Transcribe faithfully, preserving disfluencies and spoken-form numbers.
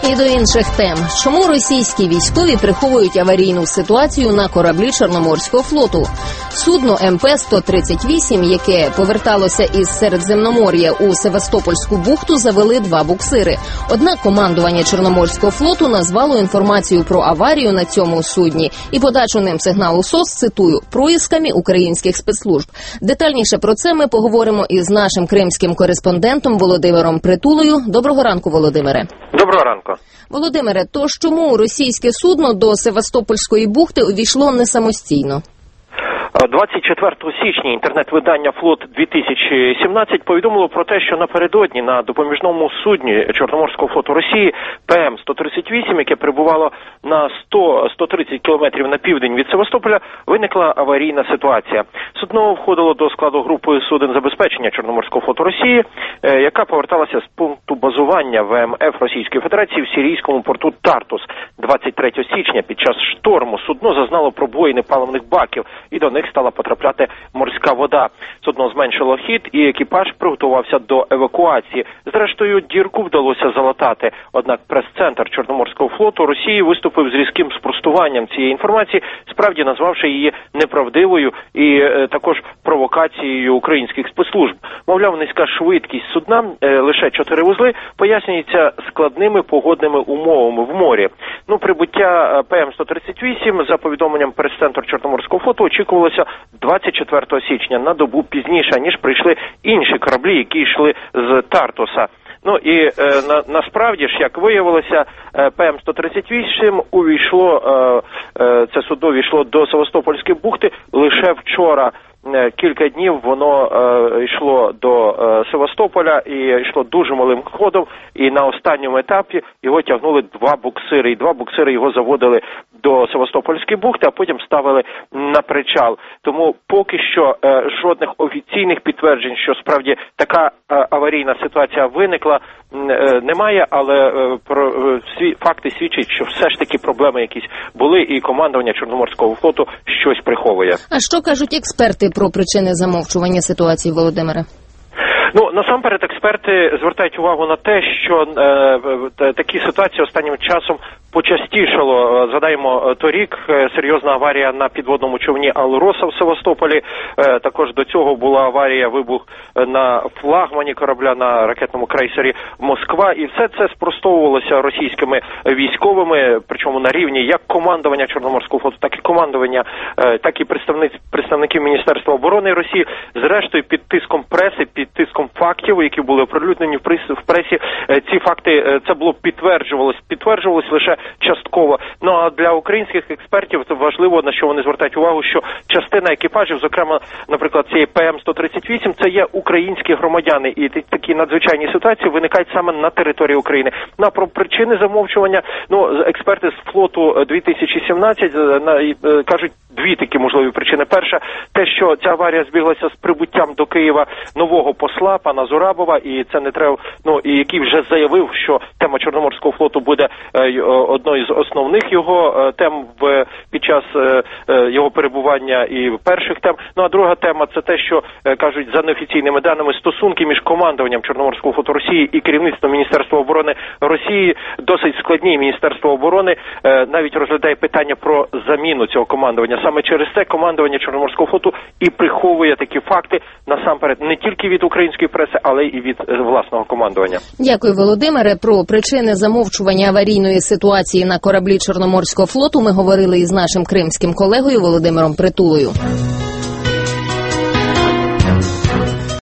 І до інших тем. Чому російські військові приховують аварійну ситуацію на кораблі Чорноморського флоту? Судно ем пе сто тридцять вісім, яке поверталося із Середземномор'я у Севастопольську бухту, завели два буксири. Однак командування Чорноморського флоту назвало інформацію про аварію на цьому судні і подачу ним сигналу СОС, цитую, проїсками українських спецслужб. Детальніше про це ми поговоримо із нашим кримським кореспондентом Володимиром Притулою. Доброго ранку, Володимире. Доброго ранку. Володимире, тож чому російське судно до Севастопольської бухти увійшло не самостійно? двадцять четвертого січня інтернет-видання «Флот дві тисячі сімнадцять» повідомило про те, що напередодні на допоміжному судні Чорноморського флоту Росії пе ем сто тридцять вісім, яке перебувало на сто - сто тридцять кілометрів на південь від Севастополя, виникла аварійна ситуація. Судно входило до складу групи суден забезпечення Чорноморського флоту Росії, яка поверталася з пункту базування ве ем еф Російської Федерації в сирійському порту Тартус. двадцять третього січня під час шторму судно зазнало пробоїни паливних баків, і до них стала потрапляти морська вода. Судно зменшило хід, і екіпаж приготувався до евакуації. Зрештою, дірку вдалося залатати. Однак прес-центр Чорноморського флоту Росії виступив з різким спростуванням цієї інформації, справді назвавши її неправдивою і е, також провокацією українських спецслужб. Мовляв, низька швидкість судна, е, лише чотири вузли, пояснюється складними погодними умовами в морі. Ну, прибуття пе ем сто тридцять вісім, за повідомленням прес-центру Чорноморського флоту, очікувалося двадцять четвертого січня, на добу пізніше, ніж прийшли інші кораблі, які йшли з Тартуса. Ну і е, на, насправді ж, як виявилося, е, пе ем сто тридцять вісім увійшло, е, е, це судно увійшло до Севастопольської бухти лише вчора. Кілька днів воно е, йшло до е, Севастополя і йшло дуже малим ходом, і на останньому етапі його тягнули два буксири, і два буксири його заводили до Севастопольської бухти, а потім ставили на причал. Тому поки що е, жодних офіційних підтверджень, що справді така е, аварійна ситуація виникла, е, немає, але е, про е, сві, факти свідчать, що все ж таки проблеми якісь були, і командування Чорноморського флоту щось приховує. А що кажуть експерти про причини замовчування ситуації, Володимире? Ну, насамперед, експерти звертають увагу на те, що е, такі ситуації останнім часом почастішало. Згадаємо, торік е, серйозна аварія на підводному човні «Алроса» в Севастополі. Е, також до цього була аварія, вибух на флагмані корабля на ракетному крейсері «Москва». І все це спростовувалося російськими військовими, причому на рівні як командування Чорноморського флоту, так і командування, е, так і представників Міністерства оборони Росії. Зрештою, під тиском преси, під тиском фактів, які були оприлюднені в пресі, ці факти, це було підтверджувалось, підтверджувалось лише частково. Ну а для українських експертів це важливо, на що вони звертають увагу, що частина екіпажів, зокрема, наприклад, цієї пе ем сто тридцять вісім, це є українські громадяни, і такі надзвичайні ситуації виникають саме на території України. Ну, а про причини замовчування, ну, експерти з флоту дві тисячі сімнадцять кажуть дві такі можливі причини. Перша, те, що ця аварія збіглася з прибуттям до Києва нового посла, пана Зурабова, і це не треба, ну, і який вже заявив, що тема Чорноморського флоту буде е, одною з основних його е, тем в, під час е, е, його перебування і перших тем. Ну, а друга тема – це те, що, е, кажуть, за неофіційними даними, стосунки між командуванням Чорноморського флоту Росії і керівництвом Міністерства оборони Росії досить складні. Міністерство оборони е, навіть розглядає питання про заміну цього командування. Саме через це командування Чорноморського флоту і приховує такі факти, насамперед, не тільки від української преси, але й від власного командування. Дякую, Володимире. Про причини замовчування аварійної ситуації на кораблі Чорноморського флоту ми говорили із нашим кримським колегою Володимиром Притулою.